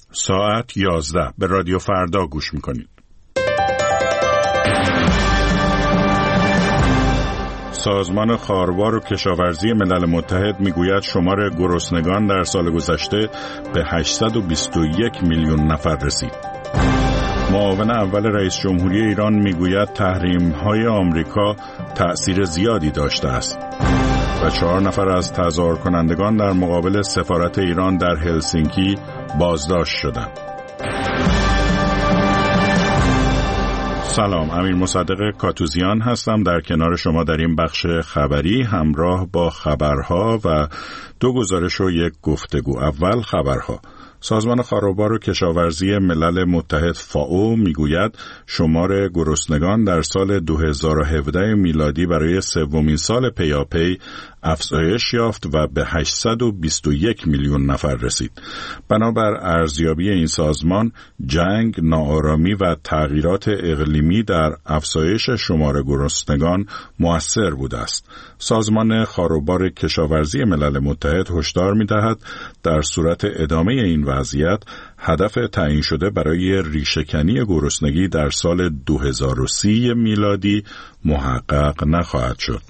ساعت 11 به رادیو فردا گوش میکنید. سازمان خاروبار و کشاورزی ملل متحد میگوید شمار گرسنگان در سال گذشته به 821 میلیون نفر رسید. معاون اول رئیس جمهوری ایران میگوید تحریم‌های آمریکا تأثیر زیادی داشته است و 4 نفر از تظاهر کنندگان در مقابل سفارت ایران در هلسینکی بازداشت شدند. سلام، امیر مصدق کاتوزیان هستم در کنار شما در این بخش خبری همراه با خبرها و 2 گزارش و 1 گفتگو. اول خبرها. سازمان خاروبار و کشاورزی ملل متحد فائو میگوید شمار گرسنگان در سال 2017 میلادی برای سومین سال پیاپی افزایش یافت و به 821 میلیون نفر رسید. بنابر ارزیابی این سازمان، جنگ، ناآرامی و تغییرات اقلیمی در افزایش شمار گرسنگان مؤثر بوده است. سازمان خاروبار کشاورزی ملل متحد هشدار می‌دهد در صورت ادامه این وضعیت هدف تعیین شده برای ریشه‌کنی گرسنگی در سال 2030 میلادی محقق نخواهد شد.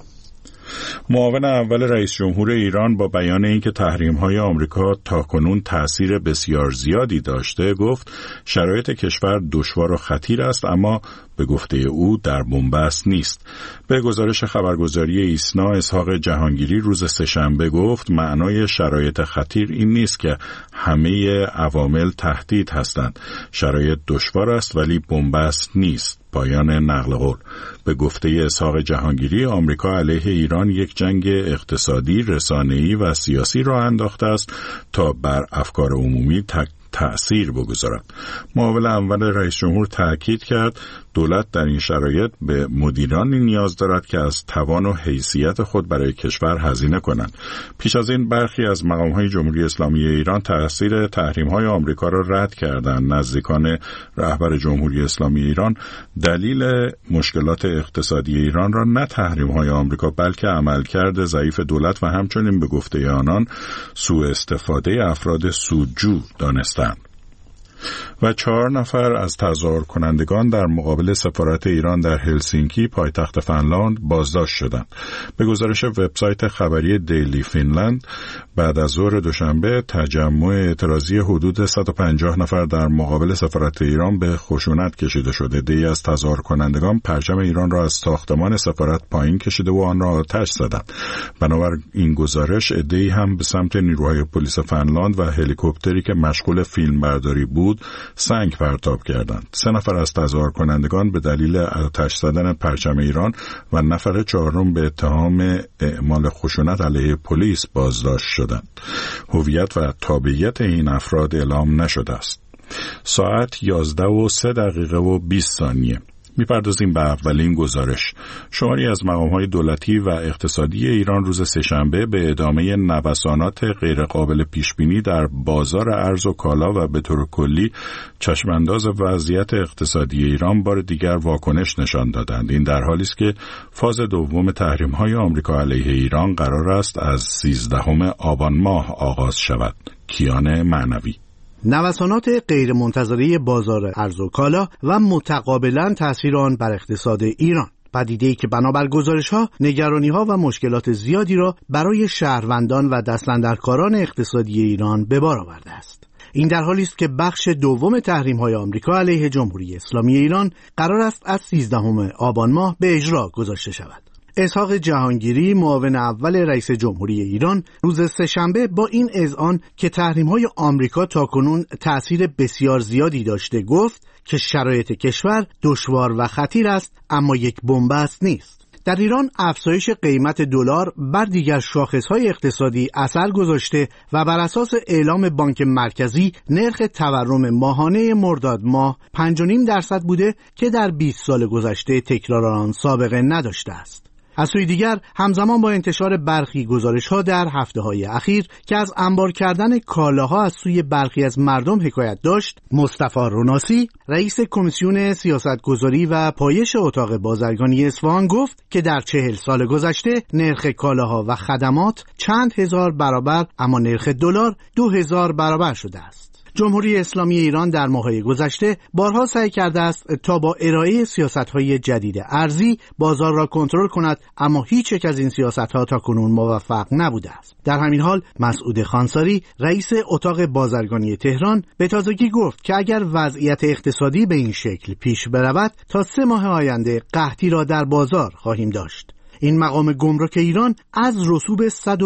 معاون اول رئیس جمهور ایران با بیان اینکه تحریم‌های آمریکا تاکنون تأثیر بسیار زیادی داشته گفت شرایط کشور دشوار و خطیر است، اما به گفته او در بنبست نیست. به گزارش خبرگزاری ایسنا، اسحاق جهانگیری روز سه‌شنبه گفت معنای شرایط خطیر این نیست که همه عوامل تهدید هستند. شرایط دشوار است ولی بنبست نیست. پایان نقل قول. به گفته اسحاق جهانگیری، آمریکا علیه ایران یک جنگ اقتصادی، رسانه‌ای و سیاسی راه انداخته است تا بر افکار عمومی تأثیر بگذارد. معاون اول رئیس جمهور تأکید کرد دولت در این شرایط به مدیرانی نیاز دارد که از توان و حیثیت خود برای کشور هزینه کنند. پیش از این برخی از مقام‌های جمهوری اسلامی ایران تأثیر تحریم‌های آمریکا را رد کردند. نزدیکان رهبر جمهوری اسلامی ایران دلیل مشکلات اقتصادی ایران را نه تحریم‌های آمریکا بلکه عملکرد ضعیف دولت و همچنین به گفته آنان سوء استفاده افراد سودجو دانستند. و 4 نفر از تظاهر کنندگان در مقابل سفارت ایران در هلسینکی پایتخت فنلاند بازداشت شدند. به گزارش وبسایت خبری دیلی فینلند، بعد از ظهر دوشنبه تجمع اعتراضی حدود 150 نفر در مقابل سفارت ایران به خشونت کشیده شده. عده‌ای از تظاهر کنندگان پرچم ایران را از ساختمان سفارت پایین کشیده و آن را آتش زدند. بنابر این گزارش عده‌ای هم به سمت نیروهای پلیس فنلاند و هلیکوپتری که مشغول فیلمبرداری بود سنگ پرتاب کردند. 3 نفر از تظاهر کنندگان به دلیل آتش زدن پرچم ایران و نفر 4 به اتهام اعمال خشونت علیه پلیس بازداشت شدند. هویت و تابعیت این افراد اعلام نشده است. ساعت 11:03:20 میپردازیم به اولین گزارش. شماری از مقام‌های دولتی و اقتصادی ایران روز سه‌شنبه به ادامه نوسانات غیرقابل پیشبینی در بازار ارز و کالا و به طور کلی چشمانداز وضعیت اقتصادی ایران بار دیگر واکنش نشان دادند. این در حالی است که فاز دوم تحریم‌های آمریکا علیه ایران قرار است از 13 آبان ماه آغاز شود. کیان معنوی. نوسانات غیرمنتظره بازار ارز و کالا و متقابلا تأثیر آن بر اقتصاد ایران، پدیده‌ای که بنابر گزارش‌ها نگرانی‌ها و مشکلات زیادی را برای شهروندان و دستاندرکاران اقتصادی ایران به بار آورده است. این در حالی است که بخش دوم تحریم‌های آمریکا علیه جمهوری اسلامی ایران قرار است از 13 آبان ماه به اجرا گذاشته شود. اسحاق جهانگیری، معاون اول رئیس جمهوری ایران، روز سه‌شنبه با این اذعان که تحریم‌های آمریکا تاکنون تأثیر بسیار زیادی داشته گفت که شرایط کشور دشوار و خطیر است، اما یک بنبست نیست. در ایران افزایش قیمت دلار بر دیگر شاخص‌های اقتصادی اثر گذاشته و بر اساس اعلام بانک مرکزی نرخ تورم ماهانه مرداد ماه 5.5% بوده که در 20 سال گذشته تکرار آن سابقه نداشته است. از سوی دیگر همزمان با انتشار برخی گزارش‌ها در هفته‌های اخیر که از انبار کردن کالاها از سوی برخی از مردم حکایت داشت، مصطفی روناسی، رئیس کمیسیون سیاستگذاری و پایش اتاق بازرگانی اصفهان گفت که در 40 سال گذشته نرخ کالاها و خدمات چند هزار برابر، اما نرخ دلار 2000 برابر شده است. جمهوری اسلامی ایران در ماه‌های گذشته بارها سعی کرده است تا با ارائه سیاست‌های جدید ارزی بازار را کنترل کند، اما هیچ یک از این سیاست‌ها تاکنون موفق نبوده است. در همین حال مسعود خانساری، رئیس اتاق بازرگانی تهران، به تازگی گفت که اگر وضعیت اقتصادی به این شکل پیش برود تا 3 ماه آینده قحطی را در بازار خواهیم داشت. این مقام گمرک ایران از رسوب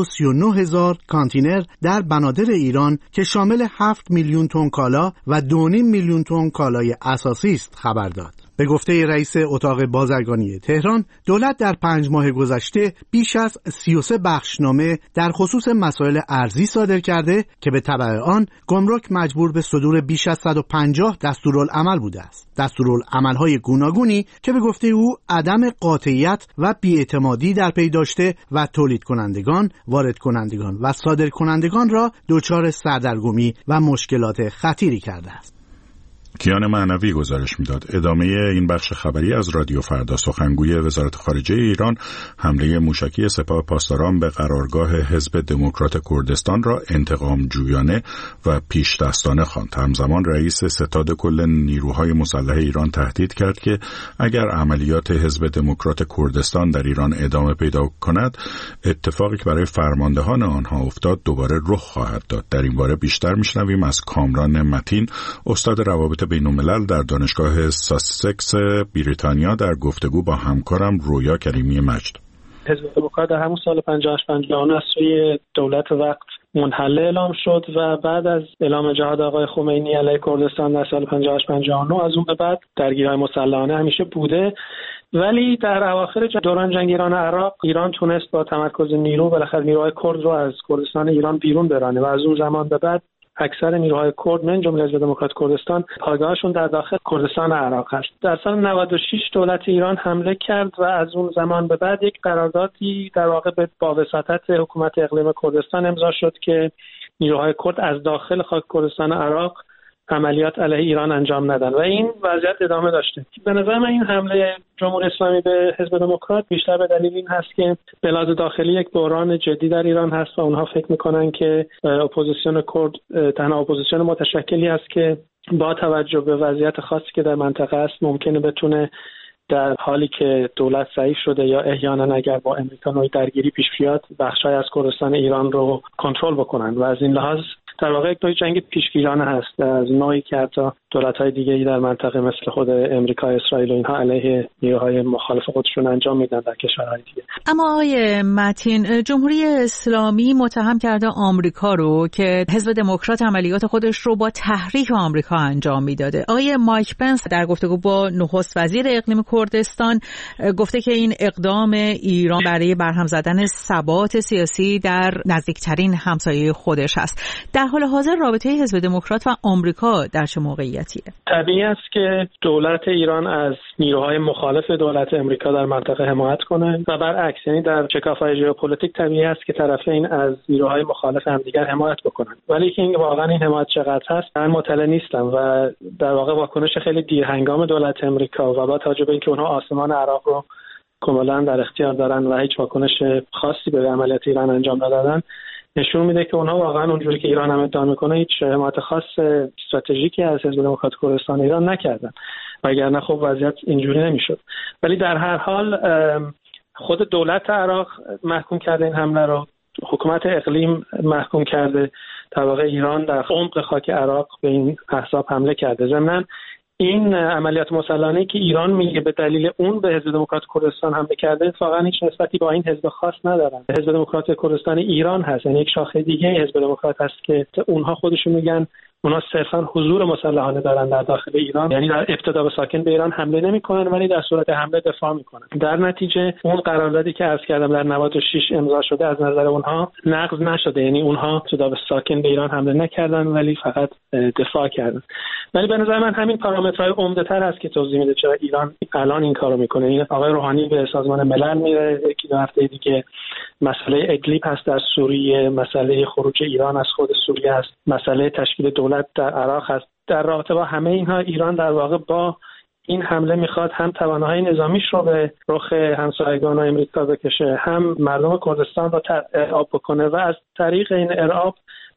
139,000 کانتینر در بنادر ایران که شامل 7 میلیون تن کالا و 2.5 میلیون تن کالای اساسی است خبر داد. به گفته رئیس اتاق بازرگانی تهران، دولت در 5 ماه گذشته بیش از 33 بخشنامه در خصوص مسائل ارزی صادر کرده که به تبع آن گمرک مجبور به صدور بیش از 150 دستورالعمل بوده است. دستورالعمل‌های گوناگونی که به گفته او عدم قاطعیت و بی‌اعتمادی در پی داشته و تولید کنندگان، وارد کنندگان و صادر کنندگان را دچار سردرگمی و مشکلات خطیری کرده است. کیان معنوی گزارش میداد. ادامه این بخش خبری از رادیو فردا. سخنگوی وزارت خارجه ایران حمله موشکی سپاه پاسداران به قرارگاه حزب دموکرات کردستان را انتقام جویانه و پیش دستانه خواند. همزمان رئیس ستاد کل نیروهای مسلح ایران تهدید کرد که اگر عملیات حزب دموکرات کردستان در ایران ادامه پیدا کند، اتفاقی که برای فرماندهان آنها افتاد دوباره رخ خواهد داد. در این باره بیشتر میشنویم از کامران متین، استاد روابط بین‌الملل در دانشگاه ساسکس بریتانیا، در گفتگو با همکارم رویا کریمی مجد. حزب دموکرات در همون سال 58 از سوی دولت وقت منحله اعلام شد و بعد از اعلام جهاد آقای خمینی علیه کردستان در سال 58-59 از اون به بعد درگیری‌های مسلحانه همیشه بوده، ولی در اواخر دوران جنگ ایران و عراق ایران تونست با تمرکز نیرو بالاخره نیروهای کرد رو از کردستان ایران بیرون برانه و از اون زمان به بعد اکثر نیروهای کرد من جمله حزب دموکرات کردستان پایگاهشون در داخل کردستان عراق هست. در سال 96 دولت ایران حمله کرد و از اون زمان به بعد یک قراردادی در واقع با وساطت حکومت اقلیم کردستان امضا شد که نیروهای کرد از داخل خاک کردستان عراق عملیات علیه ایران انجام ندن و این وضعیت ادامه داشته. به نظر من این حمله جمهوری اسلامی به حزب دموکرات بیشتر به دلیل این هست که به لحاظ داخلی یک بحران جدی در ایران هست و اونها فکر میکنن که اپوزیسیون کرد تنها اپوزیسیون متشکلی است که با توجه به وضعیت خاصی که در منطقه است ممکنه بتونه در حالی که دولت ضعیف شده یا احیانا اگر با امریکا نوعی درگیری پیش بیاد بخشای از کردستان ایران رو کنترل بکنن و از این لحاظ در واقع یک نوع جنگ پیشگیرانه هست از نوعی که حتی دولت‌های دیگه‌ای در منطقه مثل خود امریکا، اسرائیل و اینها علیه نیروهای مخالف خودشون انجام میدن در کشورهای دیگه. اما آقای متین، جمهوری اسلامی متهم کرده آمریکا رو که حزب دموکرات عملیات خودش رو با تحریک آمریکا انجام میداده. آقای مایک پنس در گفتگو با نخست وزیر اقلیم کردستان گفته که این اقدام ایران برای برهم زدن ثبات سیاسی در نزدیکترین همسایه خودش است. در حال حاضر رابطه حزب دموکرات و آمریکا در چه موقعیتیه؟ طبیعی است که دولت ایران از نیروهای مخالف دولت امریکا در منطقه حمایت کنه و برعکس، یعنی در شکاف‌های ژئوپلیتیک طبیعی است که طرفین از نیروهای مخالف همدیگر حمایت بکنن. ولی که این واقعا این حمایت چقدر هست من مطلع نیستم و در واقع واکنش خیلی دیرهنگام دولت امریکا و با توجه به اینکه اونها آسمان عراق رو کاملا در اختیار دارن و هیچ واکنش خاصی به عملیات ایران انجام ندادن نشون میده که اونها واقعا اونجوری که ایران هم ادعا میکنه هیچ حمایت خاص استراتژیکی از حزب دموکرات کردستان ایران نکردن و اگرنه خب وضعیت اینجوری نمیشد. ولی در هر حال خود دولت عراق محکوم کرده این حمله رو، حکومت اقلیم محکوم کرده، در واقع ایران در عمق خاک عراق به این احزاب حمله کرده. ضمناً این عملیات مسلحانه‌ای که ایران میگه به دلیل اون به حزب دموکرات کردستان حمله کرده واقعا هیچ نسبتی با این حزب خاص ندارن. حزب دموکرات کردستان ایران هست، یعنی یک شاخه دیگه حزب دموکرات هست که اونها خودشون میگن اونها صرفا حضور مسلحانه دارن در داخل ایران، یعنی در ابتدا به ساکن به ایران حمله نمیکنن ولی در صورت حمله دفاع میکنن. در نتیجه اون قراردادی که عرض کردم در 96 امضا شده از نظر اونها نقض نشده، یعنی اونها ابتدا به ساکن به ایران حمله نکردن ولی فقط دفاع کردن. ولی به نظر من همین پارامترهای عمده‌تر هست که توضیح میده چرا ایران الان این کارو میکنه. این آقای روحانی به سازمان ملل میره، یکی دو هفته دیگه مسئله ادلیب هست در سوریه، مسئله خروج ایران از خود سوریه هست، مسئله تشکیل دولت در عراق هست. در رابطه با همه اینها ایران در واقع با این حمله میخواد هم توانایی نظامیش رو به رخ همسایگان و امریکا بکشه، هم مردم کردستان رو ارعاب بکنه و از طریق این ارعاب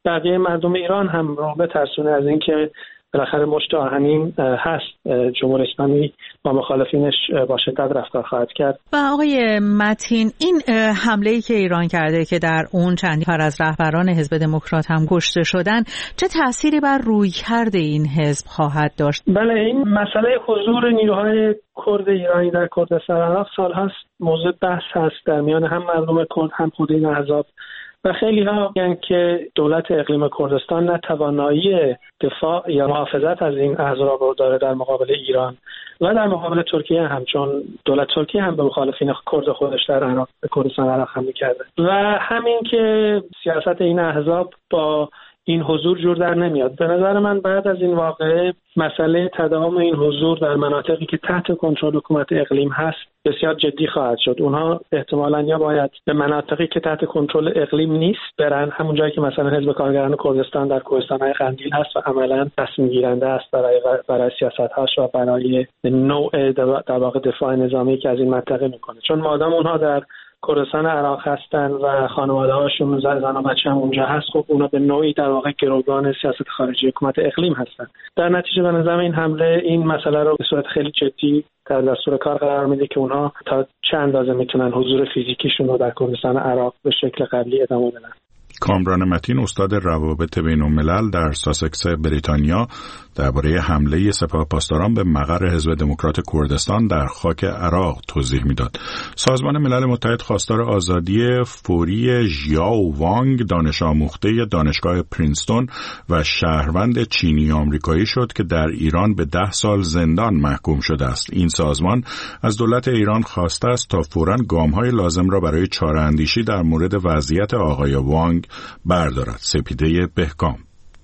بقیه مردم ایران هم رو بترسونه از اینکه بالاخره مشت آهنین هست، جمهوری اسلامی با مخالفینش با شدت رفتار خواهد کرد. و آقای متین، این حمله‌ای که ایران کرده که در اون چند نفر از رهبران حزب دموکرات هم کشته شدن، چه تأثیری بر رویکرد این حزب خواهد داشت؟ بله، این مسئله حضور نیروهای کرد ایرانی در کردستان عراق سال‌هاست موضوع بحث هست در میان هم مردم کرد هم خود این احزاب و خیلی ها میگن که دولت اقلیم کردستان نه توانایی دفاع یا محافظت از این احزاب رو داره در مقابل ایران و در مقابل ترکیه هم، چون دولت ترکیه هم به مخالفین کرد خودش در عراق به کردستان عراق حمله کرده و همین که سیاست این احزاب با این حضور جور در نمیاد. به نظر من بعد از این واقعه مسئله تداوم این حضور در مناطقی که تحت کنترل حکومت اقلیم هست بسیار جدی خواهد شد. اونها احتمالاً یا باید به مناطقی که تحت کنترل اقلیم نیست برن، همون جایی که مثلا حزب کارگران کردستان در کوهستان‌های قندیل هست و عملاً تصمیم گیرنده است برای سیاست‌هاش و برای نوع در واقع دفاع نظامی که از این منطقه میکنه. چون مادام اونها در کردستان عراق هستن و خانواده‌هاشون زن و بچه هم اونجا هست، خب اونا به نوعی در واقع گروگان سیاست خارجی حکومت اقلیم هستن. در نتیجه به نظر این حمله این مسئله رو به صورت خیلی جدی در دستور کار قرار میده که اونها تا چه اندازه میتونن حضور فیزیکیشون رو در کردستان عراق به شکل قبلی ادامه بدن. کامران متین، استاد روابط بین‌الملل در ساسکس بریتانیا، درباره حمله سپاه پاسداران به مقر حزب دموکرات کردستان در خاک عراق توضیح میداد. سازمان ملل متحد خواستار آزادی فوری ژیاو وانگ، دانش آموخته دانشگاه پرینستون و شهروند چینی آمریکایی شد که در ایران به 10 سال زندان محکوم شده است. این سازمان از دولت ایران خواسته است تا فوراً گام‌های لازم را برای چاره‌اندیشی در مورد وضعیت آقای وانگ بردارد. سپیده بهکام.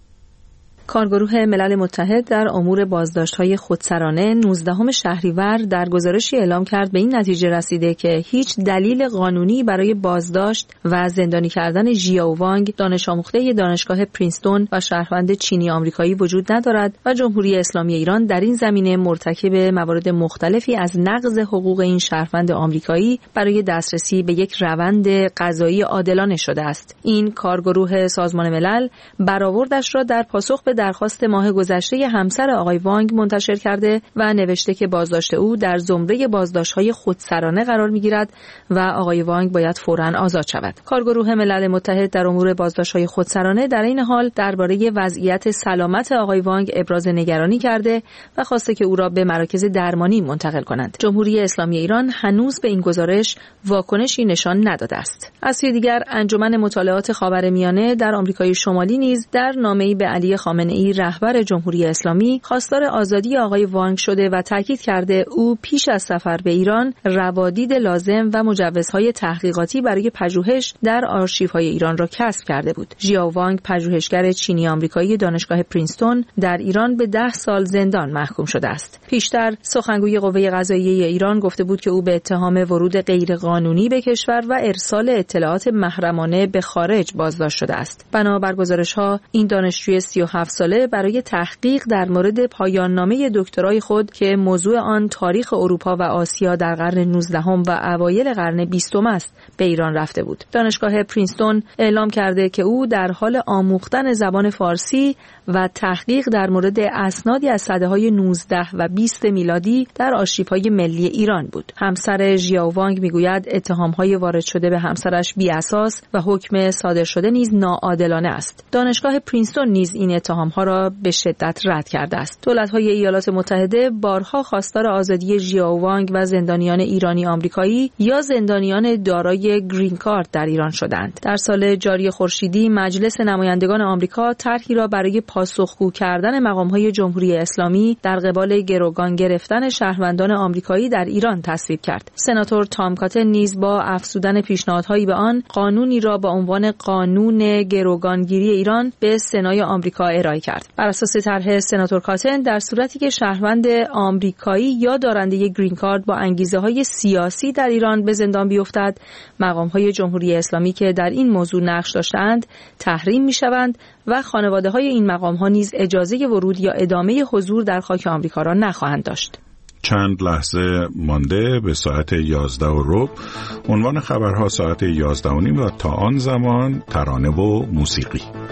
کارگروه ملل متحد در امور بازداشت‌های خودسرانه 19 شهریور در گزارشی اعلام کرد به این نتیجه رسیده که هیچ دلیل قانونی برای بازداشت و زندانی کردن ژیاو وانگ، دانش آموخته دانشگاه پرینستون و شهروند چینی آمریکایی وجود ندارد و جمهوری اسلامی ایران در این زمینه مرتکب موارد مختلفی از نقض حقوق این شهروند آمریکایی برای دسترسی به یک روند قضایی عادلانه شده است. این کارگروه سازمان ملل برآوردش را در پاسخ به درخواست ماه گذشته همسر آقای وانگ منتشر کرده و نوشته که بازداشت او در زمره بازداشت‌های خودسرانه قرار می‌گیرد و آقای وانگ باید فوراً آزاد شود. کارگروه ملل متحد در امور بازداشت‌های خودسرانه در این حال درباره وضعیت سلامت آقای وانگ ابراز نگرانی کرده و خواسته که او را به مراکز درمانی منتقل کنند. جمهوری اسلامی ایران هنوز به این گزارش واکنشی نشان نداده است. از سوی دیگر انجمن مطالعات خاورمیانه در آمریکای شمالی نیز در نامه‌ای به علی خامنه‌ای رهبر جمهوری اسلامی خواستار آزادی آقای وانگ شده و تاکید کرده او پیش از سفر به ایران روادید لازم و مجوزهای تحقیقاتی برای پژوهش در آرشیوهای ایران را کسب کرده بود. ژیاو وانگ، پژوهشگر چینی آمریکایی دانشگاه پرینستون، در ایران به 10 سال زندان محکوم شده است. پیشتر سخنگوی قوه قضاییه ایران گفته بود که او به اتهام ورود غیرقانونی به کشور و ارسال اطلاعات محرمانه به خارج بازداشت شده است. بنابر گزارش‌ها این دانشجوی 37 ساله برای تحقیق در مورد پایان نامه دکترای خود که موضوع آن تاریخ اروپا و آسیا در قرن 19 و اوایل قرن 20 است به ایران رفته بود. دانشگاه پرینستون اعلام کرده که او در حال آموختن زبان فارسی و تحقیق در مورد اسنادی از سده‌های 19 و 20 میلادی در آرشیوهای ملی ایران بود. همسر ژیاو وانگ میگوید اتهام‌های وارد شده به همسرش بی‌اساس و حکم صادر شده نیز ناعادلانه است. دانشگاه پرینستون نیز این اتهام‌ها را به شدت رد کرده است. دولت‌های ایالات متحده بارها خواستار آزادی ژیاو وانگ و زندانیان ایرانی آمریکایی یا زندانیان دارای گرین کارت در ایران شدند. در سال جاری خورشیدی مجلس نمایندگان آمریکا طرحی را برای پاسخگو کردن مقام‌های جمهوری اسلامی در قبال گروگان گرفتن شهروندان آمریکایی در ایران تصویب کرد. سناتور تام کاتن نیز با افزودن پیشنهادهایی به آن قانونی را با عنوان قانون گروگانگیری ایران به سنای آمریکا ارائه کرد. بر اساس طرح سناتور کاتن در صورتی که شهروند آمریکایی یا دارنده گرین کارت با انگیزه‌های سیاسی در ایران به زندان بیفتد، مقام‌های جمهوری اسلامی که در این موضوع نقش داشتند تحریم می‌شوند و خانواده‌های این مقام‌ها نیز اجازه ورود یا ادامه حضور در خاک آمریکا را نخواهند داشت. چند لحظه مانده به ساعت 11:15. عنوان خبرها ساعت 11:30 و تا آن زمان ترانه و موسیقی.